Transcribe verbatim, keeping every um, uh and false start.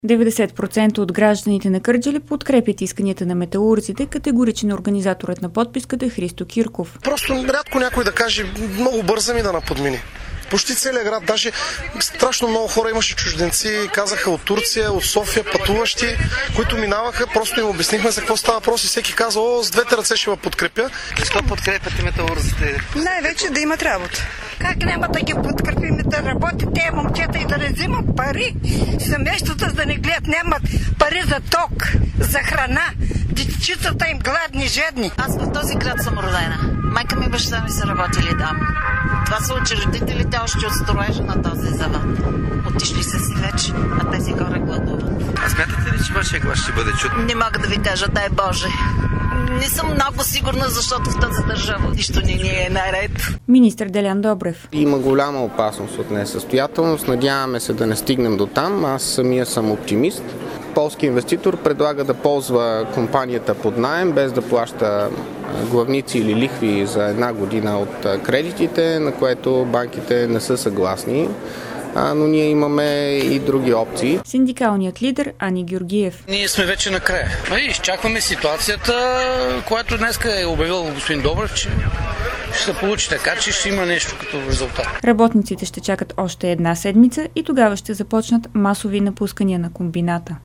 деветдесет процента от гражданите на Кърджали подкрепят исканията на металурзите, категоричен е организаторът на подписката Христо Кирков. Просто рядко някой да каже, много бърза ми да наподмини. Почти целият град, даже страшно много хора имаше чужденци, казаха от Турция, от София, пътуващи, които минаваха, просто им обяснихме за какво става въпрос и всеки каза, о, с двете ръце ще ме подкрепя. Защо подкрепяте металурзите? Най-вече да имат работа. Как няма да ги подкрепим да работят тези момчета и да не взимат пари? Семейството да не гледат, нямат пари за ток, за храна. Дечицата им гладни, жедни. Аз в този град съм родена. Майка ми и баща ми са работили там. Това са учредителите още от строежа на този завод. Отишли са си вече, а тези хора гладуват. А смятате ли, че вашия глас ще бъде чут? Не мога да ви кажа, дай Боже. Не съм много сигурна, защото в тази държава нищо не ни е наред. Министър Делян Добрев. Има голяма опасност от несъстоятелност. Надяваме се да не стигнем до там. Аз самия съм оптимист. Полски инвеститор предлага да ползва компанията под наем, без да плаща главници или лихви за една година от кредитите, на което банките не са съгласни. А, но ние имаме и други опции. Синдикалният лидер Ани Георгиев. Ние сме вече накрая. И изчакваме ситуацията, която днес е обявил господин Добрев, че ще се получи така, че ще има нещо като резултат. Работниците ще чакат още една седмица и тогава ще започнат масови напускания на комбината.